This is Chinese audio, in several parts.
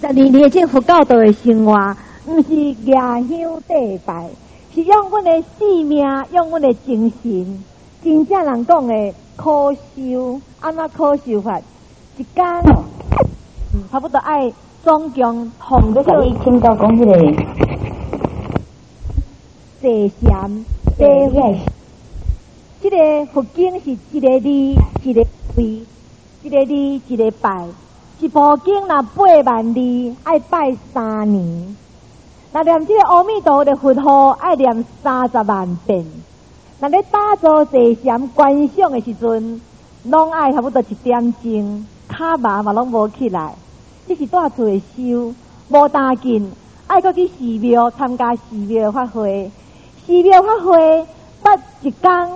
20年这佛教徒的生活，不是夜香祭拜，是用阮的性命，用阮的精神，真正人讲的苦修，安怎苦修法？一天，差不多爱总共同个。 可以请教讲这个坐禅，这个佛经是一个字一个位，一个字一个拜。一部经若8万字，爱拜3年。那念这个阿弥陀的佛号，爱念30万遍。那咧打坐坐禅观想的时阵，拢爱差不多1点钟，骹麻嘛拢无起来。这是住厝的修，无打紧，爱搁去寺庙参加寺庙法会。寺庙法会捌一天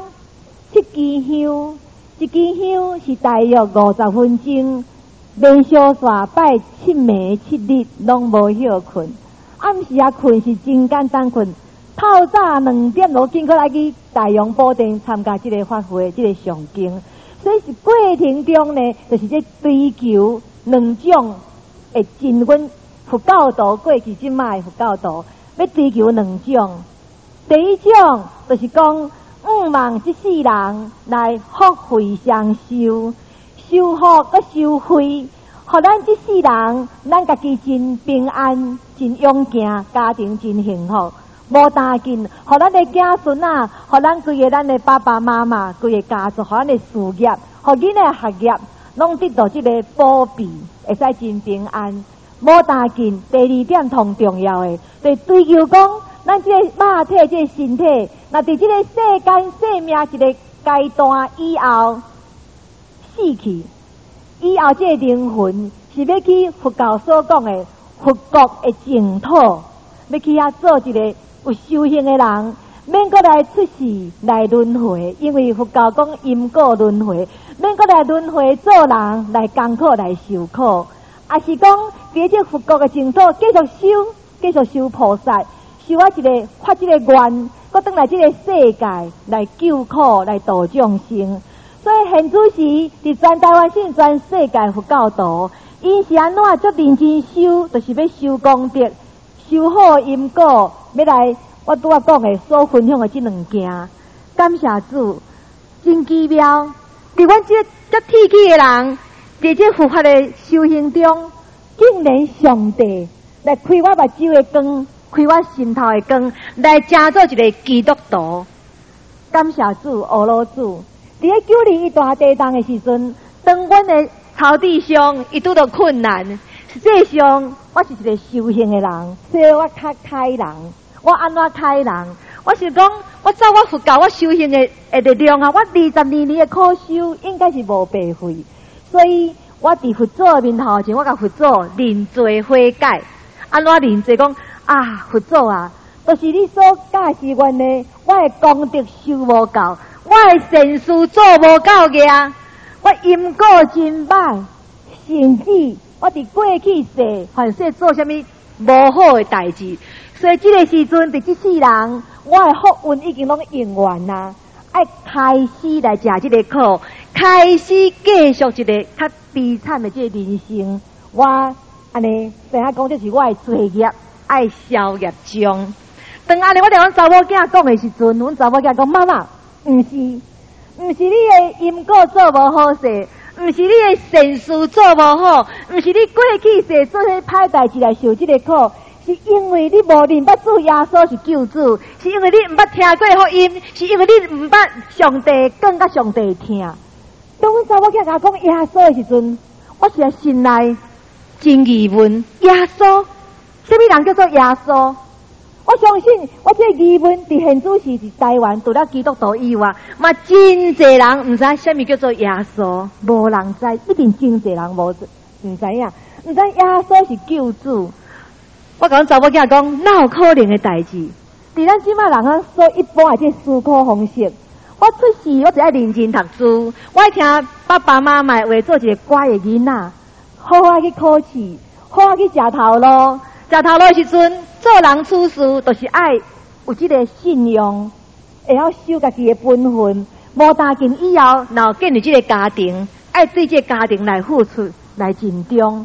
7支香，一支香是大约50分钟。连续煞拜7暝7日，拢无休困。暗时困是真简单困。透早2点落经过来去大雄宝殿参加这个法会，这个上经。所以是过程中呢，就是在追求2种的真阮佛教徒过去即卖的佛教徒要追求2种。第一种就是讲，望这世人来福慧双修。修福佮修慧，互咱这世人，咱家己真平安、真勇健，家庭真幸福，无打紧。互咱的子孙啊，互咱规个咱的爸爸妈妈，规个家族，互咱的事业，互囡仔学业，拢得到这个保庇，会使真平安，无打紧。第2点同重要的，就是追求讲，咱这个肉体、这个身体，那伫这个世间生命一个阶段以后。死去以后，这个灵魂是要去佛教所讲的佛国的净土，要去遐做一个有修行的人，免过来出世来轮回，因为佛教讲因果轮回，免过来轮回做人来艰苦来受苦，也是讲在这佛国的净土继续修菩萨，修一个发这个愿，搁转来这个世界来救苦来度众生。所以现主时伫全台湾省全世界佛教徒，因是安怎足认真修，就是要修功德、修好因果，要来我拄仔讲的所分享的这2件。感谢主，真奇妙！伫阮这铁器的人，伫这佛法的修行中，竟然上帝来开我目睭的光，开我心头的光，来成做一个基督徒。感谢主，阿罗主。伫咧921大地震的时阵，当阮的草地上伊拄到困难，实际上我是一个修行的人，所以我较开人。我安怎开人？我是讲，我照我佛教我修行的力量啊，我22年的苦修应该是无白费。所以我伫佛祖面头前，我甲佛祖认罪悔改。安怎认罪？讲啊，佛祖啊，就是你所教示阮的，我的功德修无够。我的善事做无够个，我因果真歹，甚至我伫过去世凡是做啥物无好的代志，所以这个时阵伫这世人，我的福运已经拢用完啦，爱开始来食这个苦，开始继续一个较悲惨的这个人生。我安尼知影讲，这是我的罪业，爱消业障。当安尼，我对阮查某囝讲的时阵，阮查某囝讲妈妈。不是你的因果做无好势，不是你的善事做无好，不是你过去世做些歹代志来受这个苦，是因为你无认捌主耶稣是救主，是因为你毋捌听过福音，是因为你毋捌上帝讲甲上帝听。当阮查某囝甲讲耶稣的时阵，我是心内真疑问：耶稣，什么人叫做耶稣？我相信，我这个疑问伫现主时伫台湾，除了基督徒以外，嘛真侪人唔知什么叫做耶稣，无人知，一定真侪人唔知影，唔知耶稣是救主。我甲阮查某囝讲，哪有可能的代志？伫咱即摆人啊，所一般的这思考方式，我出世我就爱认真读书，我爱听爸爸妈妈话，做一个乖的囡仔，好好去考试，好好去食头路。食头路的时阵，做人处事就是爱有这个信用，会晓守家己的本分。无打紧以后，若建立这个家庭，爱对这个家庭来付出、来尽忠。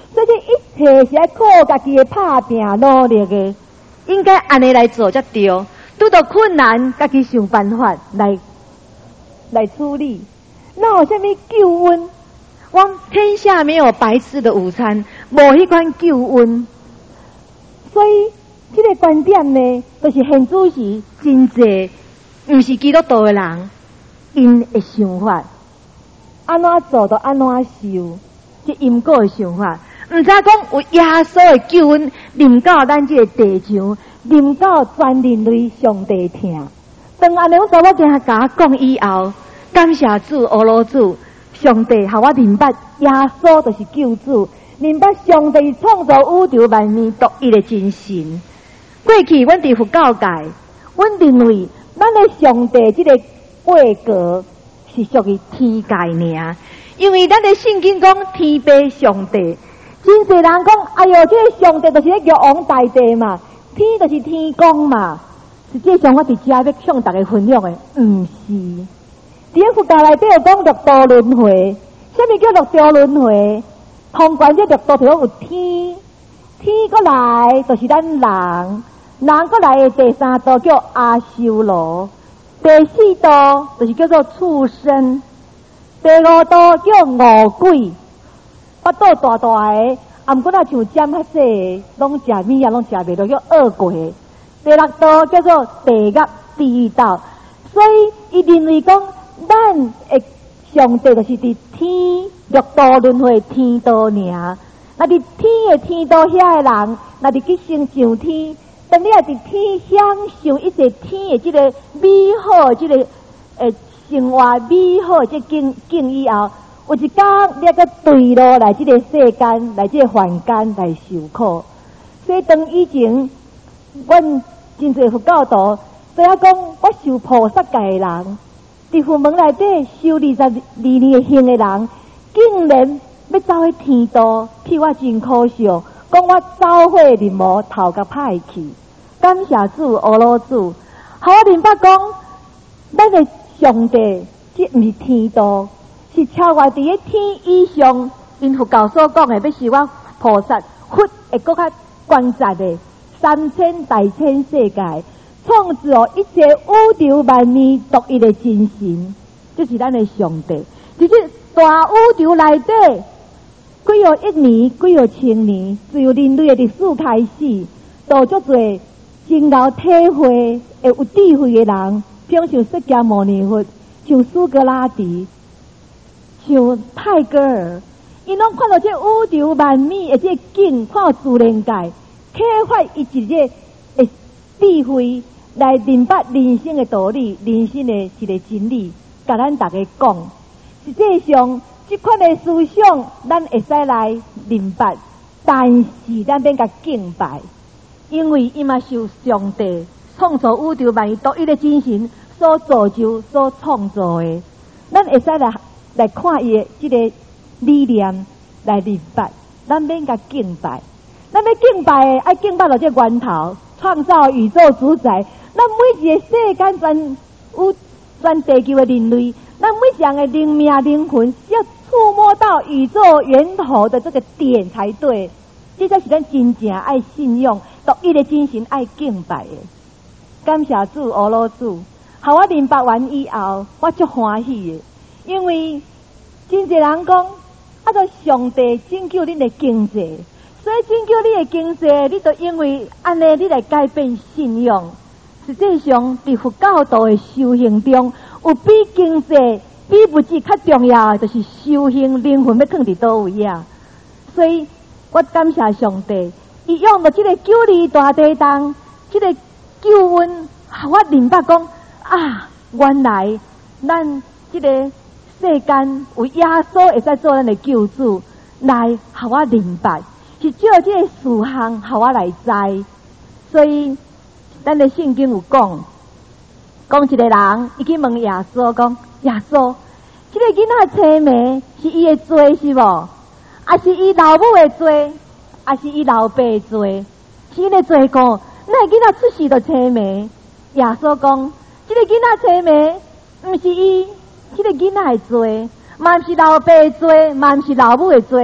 所以这一切是要靠家己的打拼努力的，应该按呢来做才对。拄到困难，家己想办法来处理。哪有啥物救恩？我天下没有白吃的午餐，无迄款救恩。所以这个观点呢，就是现主时真济毋是基督徒的人，因的想法，安怎做就安怎受，这因果的想法，毋知讲有耶稣的救恩临到咱这个地上，临到全人类上帝听。当安尼，我查某囝甲我讲以后，感谢主、俄罗主、上帝，互我明白耶稣就是救主，明白上帝创造宇宙万物独一的真神。过去阮伫佛教界，阮认为咱的上帝这个位格是属于天界尔，因为咱的圣经讲天父上帝，真侪人讲，哎哟，这个上帝就是咧玉皇大帝嘛，天就是天公嘛。实际上，我伫遮要向大家分享的，毋是。伫佛教内底有讲六道轮回，什么叫六道轮回？通关这六道就讲有天，天过来就是咱人，人过来的第三道叫阿修罗，第四道就是叫做畜生，第五道叫恶鬼，腹肚大大的，颔骨像尖较细，拢食米啊，拢食袂落，叫恶鬼。第六道叫做地狱地狱道，所以伊认为讲，咱的上帝就是伫天六道轮回天道尔。那伫天的天道遐的人，那伫去升上天，当你也伫天享受一切天的这个美好，这个生活美好这境以后，有一天你个坠落来这个世间，来这个凡间来受苦。所以当以前，阮真侪佛教徒，知影讲我受菩萨戒的人，伫佛门内底修22年的行的人，竟然要走去天道，替我真可笑。讲我走火入魔，头壳歹去。感谢主、俄罗主，互我明白讲，咱的上帝这毋是天道，是超越伫个天以上。因佛教所讲的，要是我菩萨佛会搁较关键的。3000大千世界，创造一切宇宙万物独一的真神，就是咱的上帝。在这大宇宙内底，几若1年，几若1000年，自由人类的历史开始，都足侪真够体会会有智慧的人，比如像释迦牟尼佛，像苏格拉底，像泰戈尔，因拢看到这宇宙万物的这景，看到自然界。启发伊一个智慧来明白人生的道理，人生的一个真理，甲咱大家讲。实际上，这款的思想，咱会使来明白，但是咱免甲敬拜，因为伊嘛是由上帝创造宇宙万物独一的真神所造就、所创造的。咱会使来看伊的这个理念来明白，咱免甲敬拜。咱要敬拜，爱敬拜到这源头，创造宇宙主宰。咱每一个世间全地球的人类，咱每一样的灵命灵魂，要触摸到宇宙源头的这个点才对。这才是咱真正爱信仰独一的真神爱敬拜的。感谢主、俄罗主，互我明白完以后，我足欢喜的，因为真侪人讲，就上帝拯救恁的经济。所以拯救你的经济，你就因为安尼，你来改变信仰。实际上，在佛教徒的修行中，有比经济、比物质较重要的，就是修行灵魂要放伫倒位啊。所以我感谢上帝，伊用了这个92大地动，这个救恩，互我明白讲啊，原来咱这个世间有耶稣会使做咱的救主，来互我明白。是照这个事项，互我来知。所以，咱的圣经有讲一个人，伊去问耶稣讲：耶稣，这个囡仔青梅是伊的罪是无？还是伊老母的罪？还是伊老爸的罪？是因的罪过？那囡仔出世就青梅？耶稣讲：这个囡仔青梅，毋是伊，这个囡仔的罪，嘛毋是老爸的罪，嘛毋是老母的罪。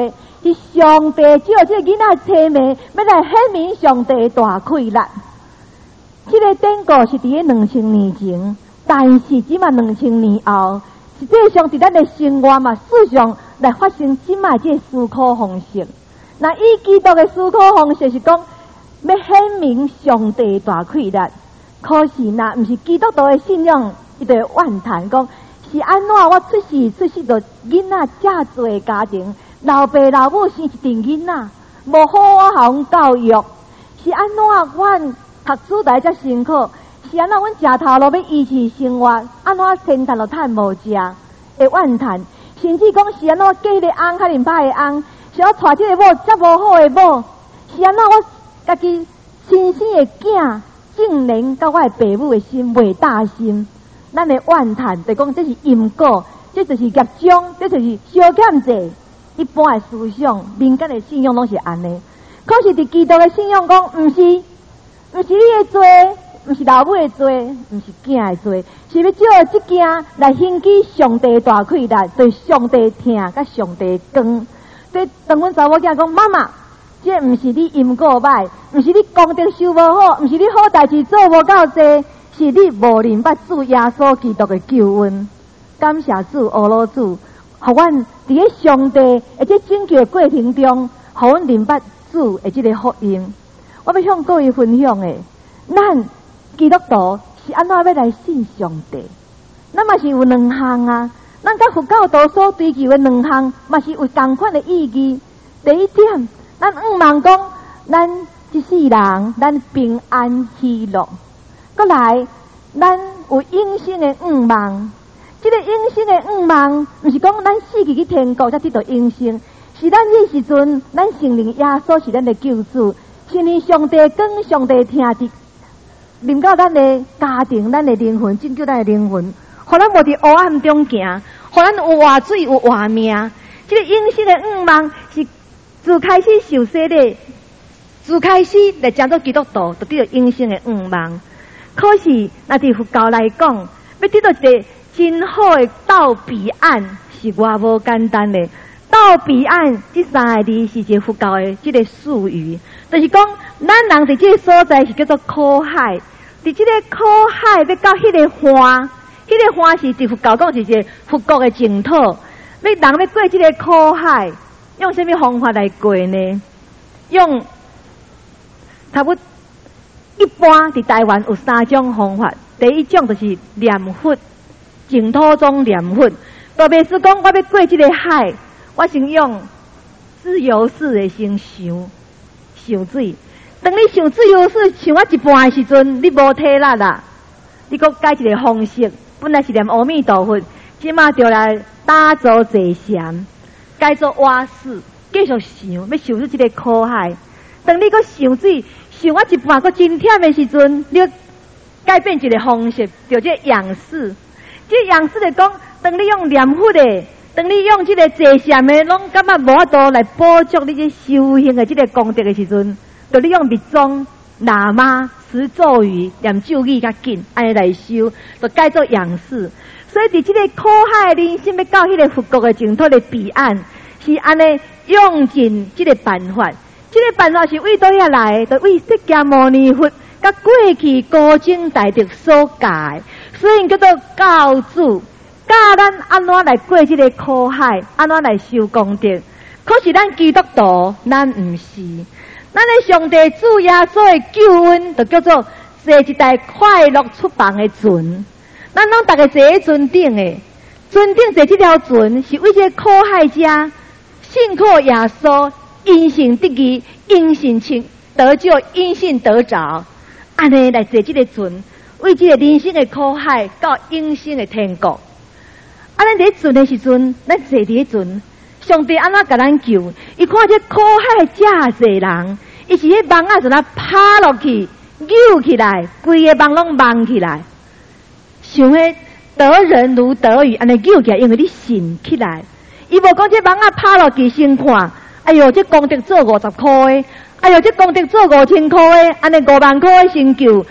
是上帝借这个囡仔催命，要来显明上帝大快乐。这个典故是伫个2000年前，但是即嘛2000年后，实际上伫咱的生活嘛，事实上来发生即嘛这个思考方式。那以基督的思考方式是讲，要显明上帝大快乐。可是那毋是基督徒的信仰，伊就会怨叹讲，是安怎我出世就囡仔遮多家庭，老爸老母生一阵囡仔，无好我互阮教育，是安怎阮读书来遮辛苦，是安怎阮食头路要维持生活，安怎天赚都趁无食，会怨叹，甚至讲是安怎嫁迄个翁较尼歹的翁，是我娶即个某遮无好的某，是安怎我家己亲生的囝。竟然甲我的父母的心未大心，咱的怨叹就讲这是因果，这就是业障，这就是小欠债。一般的思想、民间的信仰拢是安尼。可是伫基督的信仰讲，毋是你的罪，毋是老母的罪，毋是囝的罪，是要借这件来兴起上帝大快乐，对上帝听，甲上帝讲。对，当阮查某囝讲，妈妈。这毋是你因果歹，毋是你功德修无好，毋是你好代志做无够多，是你无认捌主耶稣基督的救恩。感谢主，阿罗主，互阮伫个上帝而且拯救的过程中，互阮认捌主的这个福音。我要向各位分享的，咱基督徒是安怎要来信上帝？咱嘛是有两项啊，咱甲佛教徒所追求的两项，嘛是有同款的意义。第一点。咱望讲，咱一世人，咱平安喜乐。过来，咱有永生的望。这个永生的望，不是讲咱死去天国才得到永生，是咱这时阵，咱承认耶稣是咱的救主，承认上帝讲上帝听的，临到咱的家庭、咱的灵魂，拯救咱的灵魂，互咱无伫黑暗中行，互咱有活水、有活命。这个永生的望是。自开始受洗的，自开始来讲做基督徒，就得到永生的望。可是，那对佛教来讲，要得到一个真好的到彼岸，是偌无简单的。到彼岸这三个字是一个佛教的这个术语，就是讲，咱人伫这个所在是叫做苦海，伫这个苦海要到迄个花，迄个花是伫佛教讲是一个佛国的净土，要人要过这个苦海。用什么方法来过呢？用差不多一般伫台湾有3种方法。第一种就是念佛，净土中念佛。特别是讲我要过这个海，我先用自由式的先上水。当你上自由式上我一半的时阵，你无体力啦，你搁改一个方式，本来是念阿弥陀佛，即马就来打坐坐禅。改做蛙式，继续想要上入这个苦海。当你搁上水，上我一半搁真忝的时阵，你改变一个方式，就这仰视。这仰视就讲，当你用念佛的，当你用这个坐禅的，拢感觉无法度来补足你这修行的这个功德的时阵，就你用密宗、喇嘛、持咒语、念咒语较紧，安尼来修，就改做仰视。所以伫这个苦海的人生要到迄个佛国的净土的彼岸，是安尼用尽这个办法。这个办法是为倒遐来，就为释迦牟尼佛甲过去高僧大德所教的，所以叫做教主，教咱安怎来过这个苦海，安怎来修功德。可是咱基督徒，咱毋是，咱的上帝主耶稣的救恩，就叫做坐一台快乐出房的船。咱拢大家坐喺船顶诶，船顶坐这条船是为这苦海者信靠耶稣，因信得义，因信得救，因信得着，安尼来坐这个船，为这个人生的苦海到永生的天国。啊，咱伫船的时阵，咱坐伫船，上帝安怎甲咱救？伊看这苦海遮侪人，伊是迄网仔就那趴落去，扭起来，规个网拢网起来。想迄得人如得鱼，安尼扭起来，因为你信起来。伊无讲这网仔拍落去先看，哎哟，这功德做50块的，哎哟，这功德做5000块的，安尼5万块的先救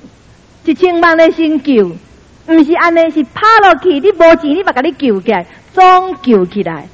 ，1000万的先救，毋是安尼，是拍落去，你无钱，你嘛甲你救起来，总救起来。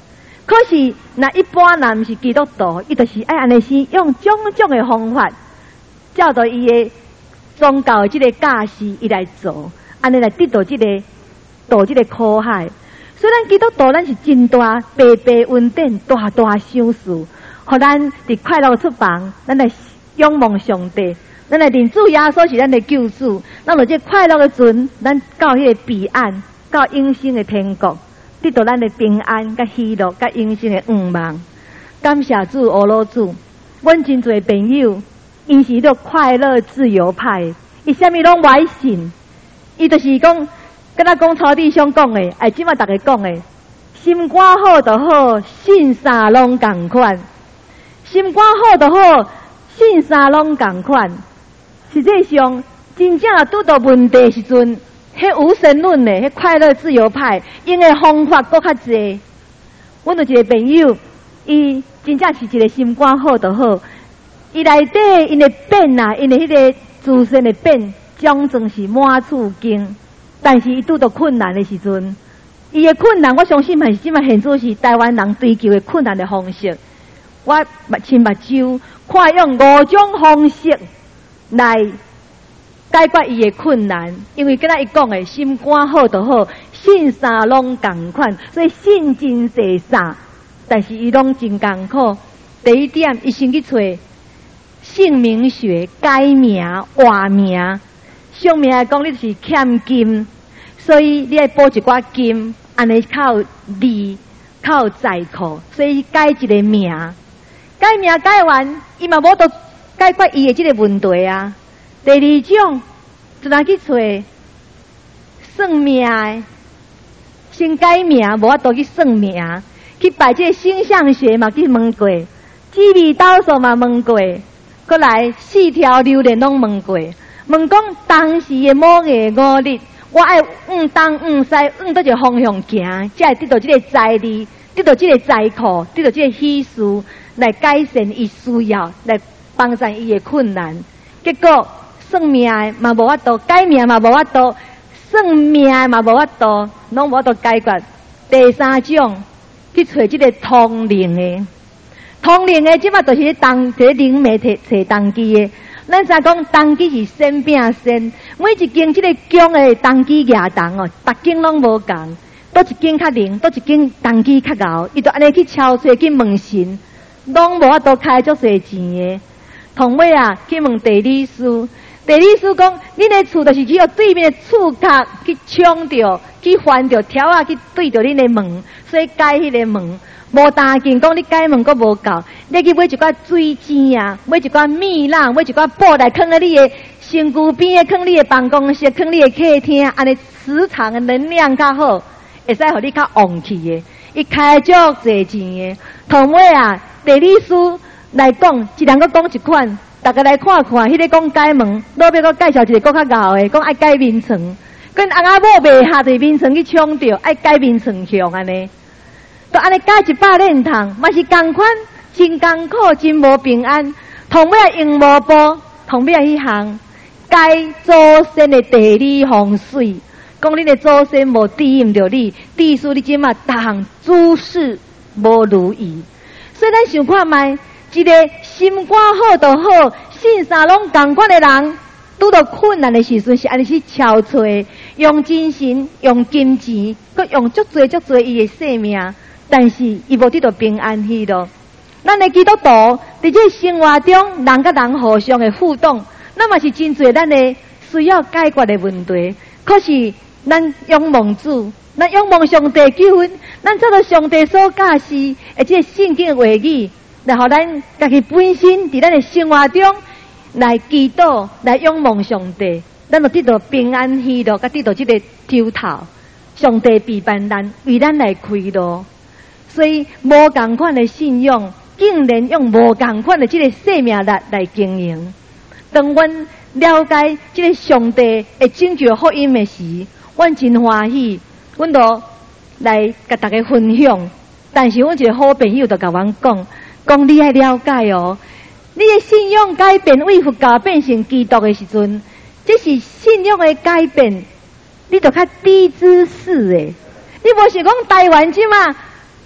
可是那一般人是基督徒，伊就是爱安尼先用种种的方法，照着伊的宗教的这个教示，伊来做，安尼来得到这个渡这个苦海。虽然基督徒咱是真大白白稳定大大享受，互咱伫快乐出房，咱来仰望上帝，咱来认主耶稣是咱的救主，咱就这快乐的阵，咱到迄个彼岸，到永生的天国，得到咱的平安、甲喜乐、甲永生的愿望。感谢主，阿罗主，阮真侪朋友，因是迄快乐自由派，伊啥物拢不爱信，伊就是讲。跟他讲草地上讲的，哎，即马大家讲的，心肝好就好，信啥拢共款；心肝好就好，信啥拢共款。实际上，真正拄到问题时阵，迄无神论的，迄快乐自由派，用的方法搁较济。阮有一个朋友，伊真正是一个心肝好就好，伊内底因的变啊，因的迄个自身的变，总算是满处经。但是伊拄到困难的时阵，伊的困难，我相信嘛是即马现做是台湾人追求的困难的方式。我亲目睭看用5种方式来解决伊的困难，因为跟他伊讲的心肝好就好，信啥拢共款，所以信真济啥，但是伊拢真艰苦。第一点，伊先去找姓名学改名换名。上面来讲，你就是欠金，所以你要补一寡金，安尼较有利，较有在库，所以改一个名，改名改完，伊嘛无得解决伊的这个问题啊。第二种，就拿去找算命的，先改名，无法度去算命，去拜这个星象学嘛去问过，紫微斗数嘛问过，过来4条榴莲拢问过。问讲当时的某月5日，我爱东西，到一个方向行，才会得到这个财力，得到这个财库，得到这个喜事，来改善伊需要，来帮助伊的困难。结果算命的嘛无法度，改名嘛无法度，算命的嘛无法度，拢无法度解决。第三种，去找这个通灵的，通灵的即马就是这灵媒找当机的。咱知讲当机是仙变仙，每一间这个宫的当机亚当哦，逐间拢无共，倒一间较灵，倒一间当机较熬，伊就安尼去敲碎去问神，拢无法度开足侪钱的。同尾啊，去问地理师，地理师讲，恁的厝就是只有对面的厝角去抢着，去翻着条啊，去对着恁的门，所以改迄个门。无单件讲你改门阁无够，你去买一寡水晶啊，买一寡蜜蜡，买一寡布来放在你的身躯边，放你的办公室，放你的客厅，安尼磁场的能量较好，会使互你较旺气的。伊开足侪钱的。同尾啊，地理师来讲，一人阁讲一款，大家来看看，迄个讲改门，老尾阁介绍一个阁较熬的，讲爱改面床，跟翁仔某袂下对面床去抢着，爱改面床向安尼。就安尼改100年头，嘛是同款，真艰苦，真无平安。同尾用无报，同尾迄项改祖先的地理风水，讲你的祖先无指引着你，地书你即马逐项诸事无如意。所以咱想看卖，一个心肝好就好，信啥拢共款的人，拄到困难的时阵是安尼去敲揣，用精神、用金钱，佮用足侪伊的性命。但是伊无得到平安喜乐。咱的基督徒伫这生活中，人甲人互相的互动，那么是真侪咱的需要解决的问题。可是咱仰望主，咱仰望上帝救恩，咱照着上帝所教示，而且圣经的话语，来互咱家己本身伫咱的生活中来祈祷，来仰望上帝，咱就得到平安喜乐，甲得到这个头头。上帝陪伴咱，为咱来开路。所以无共款的信仰，竟然用无共款的这个生命力来经营。当阮了解这个上帝会拯救福音的时，阮真欢喜，阮就来甲大家分享。但是阮一个好朋友就甲阮讲你要了解哦，你的信仰改变为佛教变成基督的时阵，这是信仰的改变，你就较低姿势的。你无是讲台湾即嘛？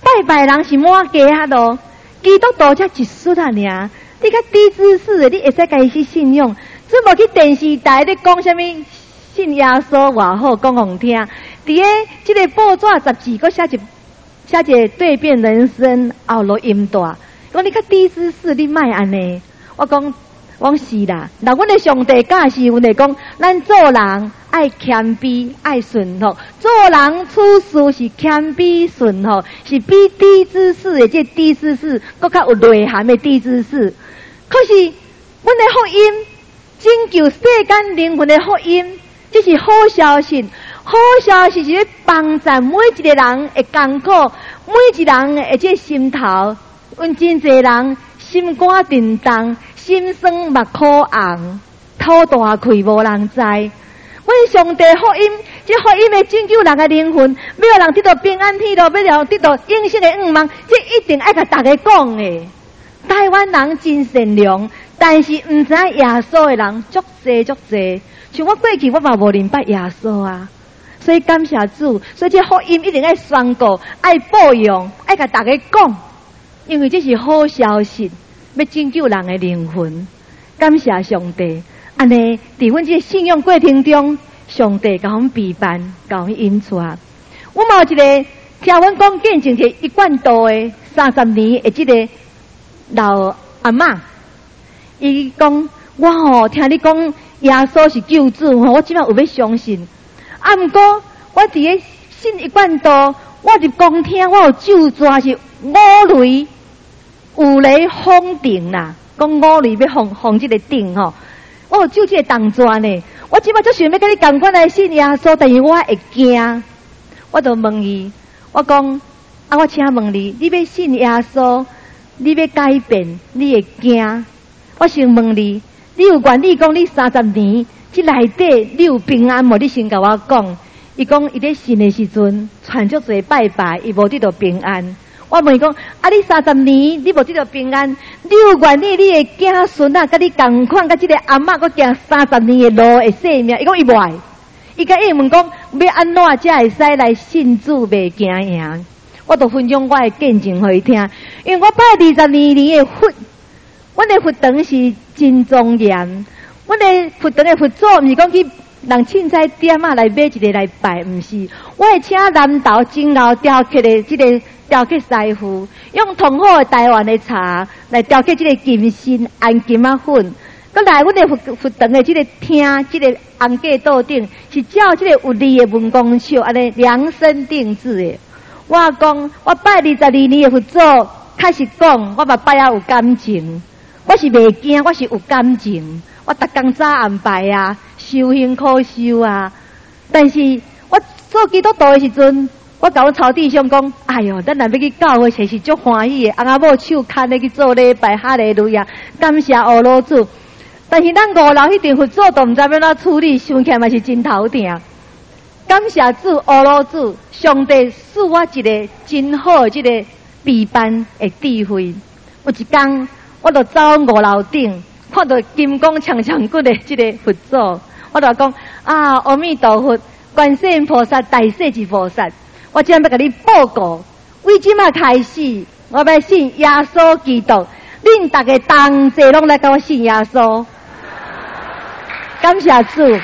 拜拜人是满街啊咯，基督徒才一丝啊尔。你较低知识的，你会使家己去信仰。怎么去电视台咧讲什么信耶稣偌好，讲互听。伫个即个报纸杂志，搁写一对变人生后落音大。讲你较低知识，你莫安尼。我讲是啦，那阮的上帝教示阮哋讲，咱做人爱谦卑，爱顺服。做人处事是谦卑顺服，是比低知识的这低知识，搁较有内涵的低知识。可是，阮的福音拯救世间灵魂的福音，这是好消息。好消息是要帮助每一个人的艰苦，每一个人的这心头，阮真侪人心肝震动。心酸目苦红，土大开无人知。阮上帝福音，这福音会拯救人的灵魂，要让人得到平安喜乐，要让人得到永生的愿望，这一定爱甲大家讲的。台湾人真善良，但是唔知耶稣的人足济足济。像我过去我嘛无认捌耶稣啊，所以感谢主，所以这福音一定爱宣告，爱播用，爱甲大家讲，因为这是好消息。要拯救人的灵魂，感谢上帝。安尼，伫阮这信仰过程中，上帝甲阮陪伴，甲阮引出。我嘛有一个听阮讲见证，一贯道的30年的这个老阿嬷，伊讲我听你讲耶稣是救主我即摆有要相信。啊，毋过我伫个信一贯道，我就讲听我有咒抓是五雷。有雷封顶啦，讲五雷要封这个顶吼，我就这个动作呢。我即摆就想要跟你共款来信耶稣，但是我会惊，我就问伊，我讲啊，我请问你，你要信耶稣，你要改变，你会惊？我先问你，你有愿意讲你30年这内底你有平安无？你先甲我讲。伊讲伊咧信的时阵，传足侪拜拜，伊无得到平安。我问伊讲，啊，你30年，你无得到平安，你有愿意你的子孙啊，甲你共款，甲这个阿嬷搁行30年的路会生命？伊讲伊无爱，伊甲伊问讲，要安怎才会使来信主袂惊赢？我就分享我的见证互伊听，因为我拜22年的佛，阮的佛堂是真庄严，阮的佛堂的佛祖毋是讲去人凊彩点啊来买一个来拜，毋是，我会请南投真后雕刻的这个。雕刻师傅用同好的台湾的茶来雕刻这个金身红金仔粉，搁来阮的佛堂的这个厅，这个红架桌顶是照这个有力的文公手安尼量身定制的。我讲我拜22年的佛祖，开始讲我嘛拜啊有感情，我是袂惊，我是有感情，我逐工早暗拜啊，修行苦修啊，但是我做基督徒的时阵。我甲阮曹弟兄讲，哎哟，咱若要去教会，其实足欢喜的。翁仔某手牵咧去做礼拜，哈利路亚，感谢乌罗主。但是咱5楼迄阵佛祖都毋知要怎处理，想起来嘛是真头疼。感谢主乌罗主，上帝赐我一个真好的这个陪伴的智慧。有一天，我就走5楼顶，看到金光长长骨的这个佛祖，我就讲啊，阿弥陀佛，观世音菩萨，大势至菩萨。我今日要甲你报告，为即马开始，我要信耶稣基督，恁大家同齐拢来甲我信耶稣。感谢主。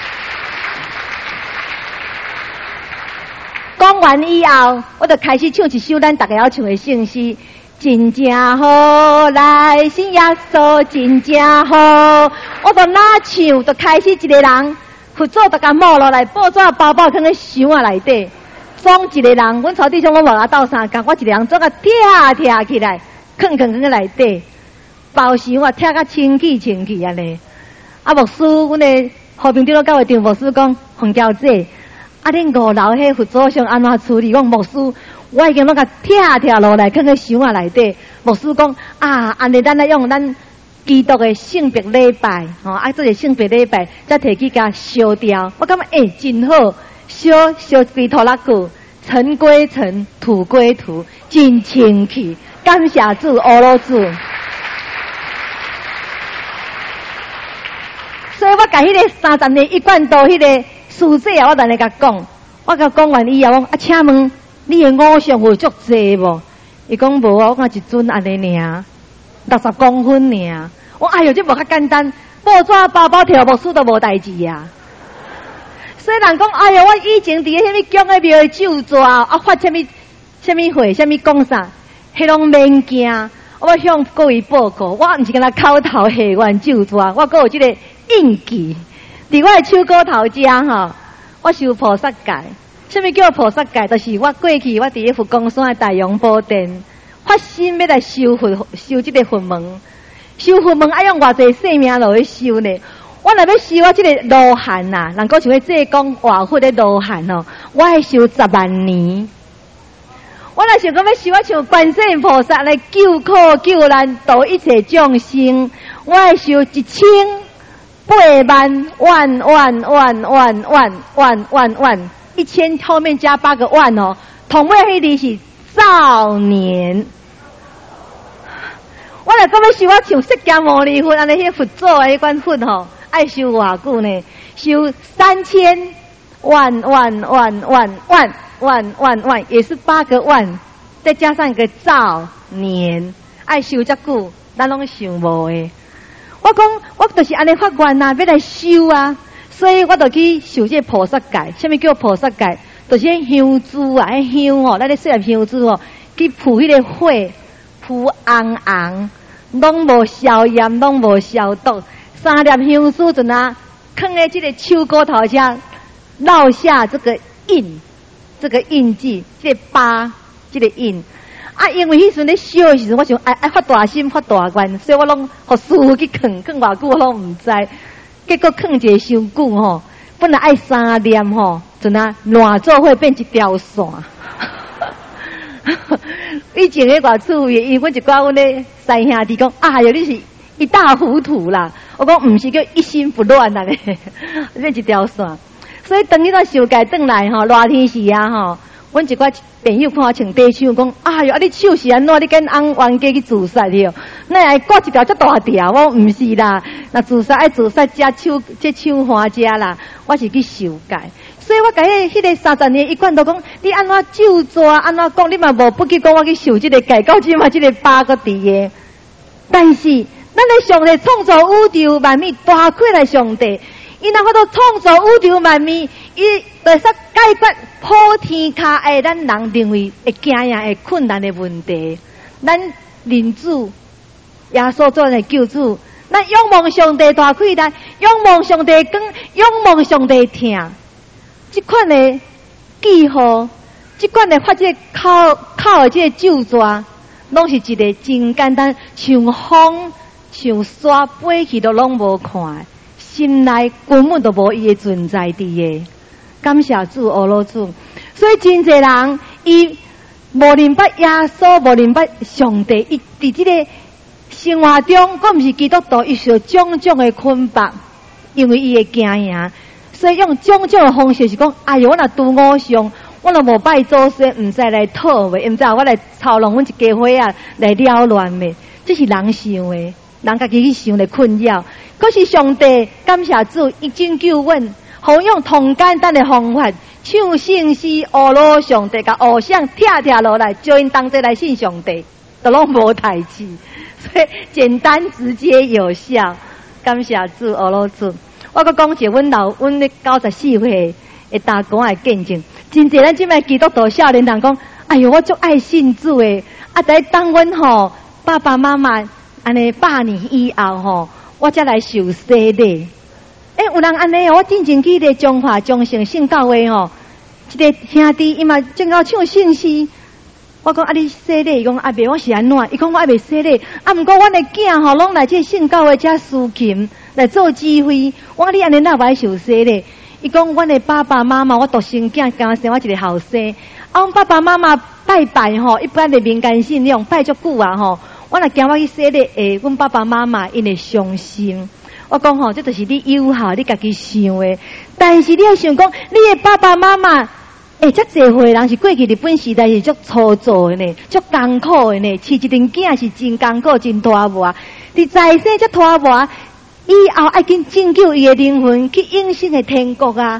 讲完以后，我就开始唱一首咱大家要唱的圣诗。真正好，来信耶稣，真正好。我就哪唱，就开始一个人，佛祖就甲摸落来，报纸包包放在箱仔内底。装一个人，阮曹弟兄我无甲斗相共，我一个人总甲拆起来，放在内底，包箱我拆甲清气安尼。啊，牧师，阮的和平长老教会长牧师讲，洪教姐，啊，恁5楼迄佛祖想安怎处理？讲牧师，我已经拢甲拆落来，放在箱仔内底。牧师讲啊，安尼咱来用咱基督的圣别礼拜，啊，做个圣别礼拜，再摕去甲烧掉。我感觉真好。烧归土拉久，尘归尘，土归土，真清气。感谢主，阿罗主。所以我甲迄个30年一贯道迄个书记啊，我来甲讲，我甲讲完以后，啊，请问你的偶像有足济无？伊讲无啊，我讲一尊安尼尔，60公分尔。我哎哟，这无较简单，报纸包包条目书都无代志啊。虽然讲哎哟，我以前伫个什么宫个庙咒纸啊，发什么会，什么讲啥，迄拢免惊。我向各位报告，我毋是跟他口头下愿咒纸，我阁有即个印记，伫我的手骨头遮吼，我修菩萨戒。什么叫菩萨戒？就是我过去我伫佛光山的大雄宝殿，发心要来修这个佛门，修佛门爱用偌济性命落去修呢？我若要修我这个罗汉呐，人讲像迄济公活佛的罗汉哦，我要修10万年。我若想讲要修我像观世音菩萨来救苦救难度一切众生，我要修1800万，1000后面加8个万哦，同尾迄字是少年。我若讲要修我像释迦牟尼佛安尼迄佛祖的迄款佛吼，爱修偌久呢？修3000万，也是8个万，再加上一个兆年，爱修遮久，咱拢想无诶。我讲，我就是安尼发愿啊，要来修啊，所以我就去修这菩萨戒。什么叫菩萨戒？就是香珠啊，迄香哦，咱咧说香珠哦，去铺迄个火，铺红红，拢无消炎，拢无消毒。3粒香珠就拿放在这个手骨头下，烙下这个印，这个印记，这个疤，这个印。啊，因为迄阵咧烧的时阵，我想爱发大心发大愿，所以我拢互师傅去藏偌久我拢毋知。结果藏一个伤久吼，本来爱3念吼，就那烂做会变一条线。以前咧偌趣味，因为阮一寡阮咧三兄弟讲，哎哟，你是一大糊涂啦！我讲毋是叫一心不乱啦咧，变一条线。所以当你到修戒转来吼，热天时啊吼。阮一寡朋友看我穿短袖，讲哎哟，啊你手是安怎？你跟翁冤家去自杀了？那还挂一条遮大条？我毋是啦，那自杀爱自杀遮手这手花遮啦，我是去修戒。所以我甲迄个30年一贯都讲，你安怎咒纸安怎讲，你嘛无不去讲我去修这个戒，到即嘛这个疤个伫个。但是咱的上帝创造宇宙万物，大亏来上帝。伊若法度创造宇宙万物，伊会使解决普天下的咱人认为会惊呀、会困难的问题。咱人子耶稣做的救主，咱仰望上帝大亏难，仰望上帝光，仰望上帝听。这款的记号，这款的发这口的这个咒纸，拢是一个真简单，像风像沙飞去都拢无看。心内根本都无伊的存在伫个，感谢主、阿罗主。所以真侪人，伊无明白耶稣，无明白上帝，伊伫即个生活中，佫毋是基督徒，伊受种种的捆绑，因为伊会惊呀，所以用种种的方式是讲，哎哟，我若拄偶像，我若无拜祖先，毋知来讨袂，毋知我来操弄阮一家伙啊来扰乱袂，这是人想的。人家己去想来困扰，可是上帝感谢主，伊拯救阮，好用同简单的方法，唱圣诗，阿罗上帝甲偶像跳落来，叫因当地来信上帝，都拢无代志，所以简单直接有效。感谢主，阿罗主。我佮讲一个阮咧94岁的大公的见证，真侪咱即摆基督徒少年人讲，哎哟，我足爱信主的，啊，在当阮吼爸爸妈妈。安尼8年以后吼，我才来受洗礼。有人安尼哦，我进前去咧中华中诚圣教会吼，一个兄弟伊嘛正要唱圣诗。我讲你洗礼，伊讲袂，我是安怎？伊讲我袂洗礼。毋过阮的囝吼，拢来这圣教会遮司琴来做指挥。我你安尼哪袂受洗礼？伊讲阮的爸爸妈妈，我独生囝，刚生我一个后生。阮爸爸妈妈拜拜吼，一般的民间信仰拜足久啊吼。我若惊我去洗礼，阮爸爸妈妈因会伤心。我讲吼，这就是你有效你家己想的。但是你要想讲，你的爸爸妈妈，遮侪岁人是过去日本时代是足粗糙的呢，足艰苦的呢，饲一阵囝是真艰苦、真拖磨。伫在生遮拖磨，以后爱紧拯救伊的灵魂去永生的天国啊！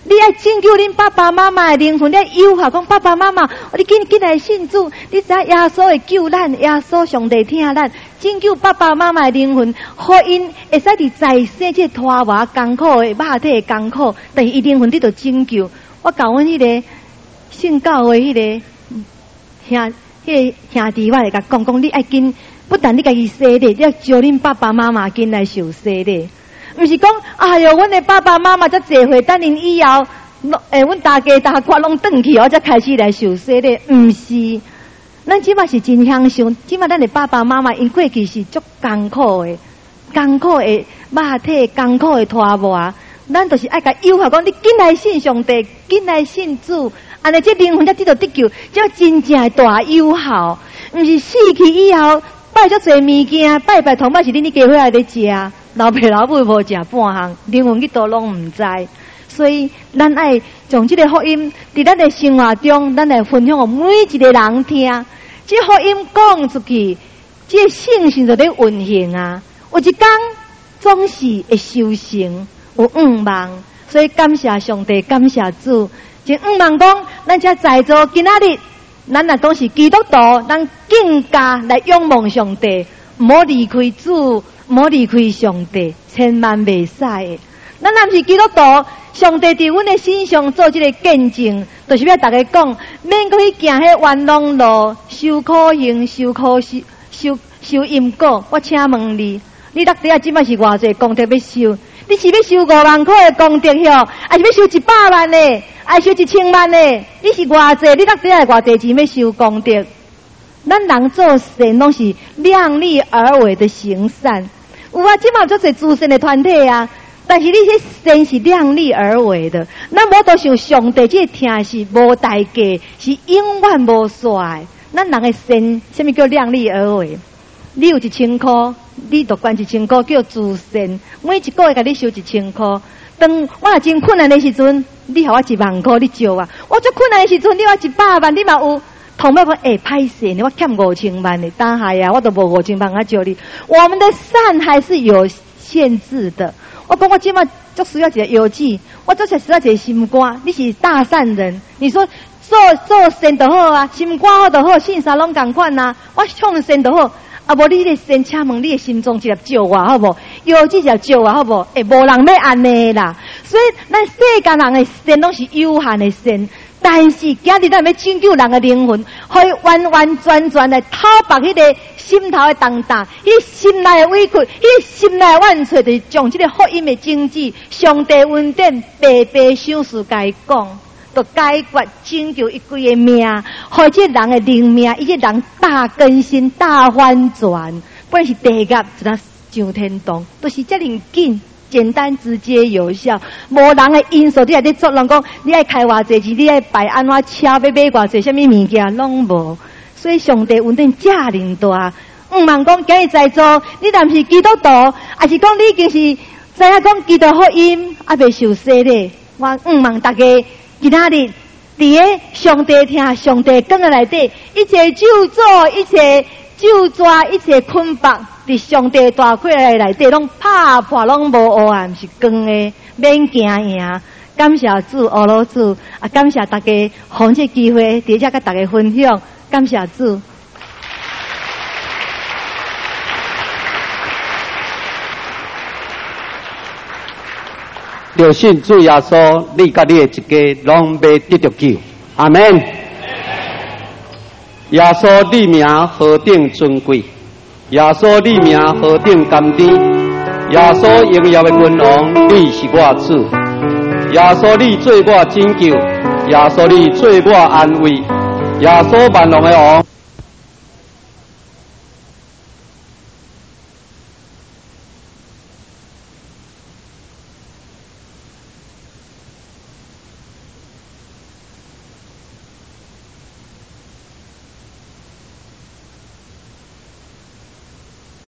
你爱拯救恁爸爸妈妈的灵魂，你爱诱惑讲爸爸妈妈，你紧来信主，你知影耶稣会救咱，耶稣上帝听咱，拯救爸爸妈妈的灵魂，互因会使伫在生这拖磨艰苦的肉体的艰苦，但是伊灵魂得到拯救。我教阮迄个信教的迄个兄弟，我来甲讲，你爱紧，不但你家己洗礼，你要招恁爸爸妈妈紧来受洗礼。毋是讲，哎哟，阮的爸爸妈妈才坐回，等恁以后，阮大家拢转去，我才开始来受洗礼。毋是，咱即马是真享受，即马咱的爸爸妈妈因过去是足艰苦的肉体，艰苦的拖磨，咱就是爱甲诱惑讲，你紧来信上帝，紧来信主，安尼这灵魂才得到得救，这真正的大有效。毋是死去以后，拜足侪物件，拜同摆是恁伫家伙来咧食。老爸老母无食半项，灵魂去倒拢毋知，所以咱爱将这个福音伫咱的生活中，咱来分享给每一个人听。这福音讲出去，这信心就咧运行啊。有一天总是会修成，有望。所以感谢上帝，感谢主。就望讲，咱这在座今仔日，咱若讲是基督徒，咱更加来仰望上帝，唔好离开主。唔好离开上帝，千万袂使的。咱若毋是基督徒，上帝伫阮的身上做这个见证，就是要大家讲，免去行迄冤枉路，受苦刑、受苦受因果。我请问你，你落地啊，即摆是偌济功德要受？你是要受5万块的功德哟，还是要受100万的，还是受1000万的？你是偌济？你落地啊偌济钱要受功德？咱人做善拢是量力而为的行善，有啊，即嘛做些自善的团体啊，但是你这善是量力而为的，咱无都想上帝这听是无代价，是永远无煞的。咱人的善，什么叫量力而为？你有1000块，你就捐1000块叫自善，每一个月甲你收1000块。当我若真困难的时阵，你给我1万块，你借我。我最困难的时阵，你我100万，你嘛有。同伴讲，歹势呢，我欠5000万呢，当下呀，我都无5000万啊借你。我们的善还是有限制的。我讲我今嘛就需要一个药剂，我做才需要一个心肝。你是大善人，你说做善就好啊，心肝好就好，信啥拢同款啊。我向善就好，啊无你的善，请问你的心中一粒借我好无？药剂就借我好无？无人要安尼啦。所以咱世间人的善拢是有限的善。但是今日咱要拯救人的灵魂，可以完完全全来讨白迄个心头的重担，迄心内的委屈，迄心内的怨啜，就是将这个福音的经济，上帝恩典白白赏赐甲伊讲，就解决拯救一规个命，或者人的灵命，伊这人大更新、大翻转，不然是地狱，就当上天堂，都是这样紧。简单直接有效，无人的因素，你还在作人讲，你爱开偌济钱，你爱摆安怎车，要买偌济什么物件，拢无。所以上帝恩典遮尔大，毋茫讲今日在座，你若毋是基督徒，还是讲你已经是知影讲基督福音，还未受洗咧。我毋茫大家今仔日伫个上帝听，上帝讲的内底，一切咒诅，一切咒抓，一切捆绑。伫上帝大过来内底，拢拍破，拢无黑暗，是光的，免惊赢。感谢主，阿罗主，啊！感谢大家，互这机会，伫遮甲大家分享。感谢主。 就信主耶稣，你甲你的一家拢要得着救。阿门。耶稣你名何等尊贵！耶稣你名何等甘甜！耶稣荣耀的君王，你是我主。耶稣你做我拯救，耶稣你做我安慰，耶稣万王的王，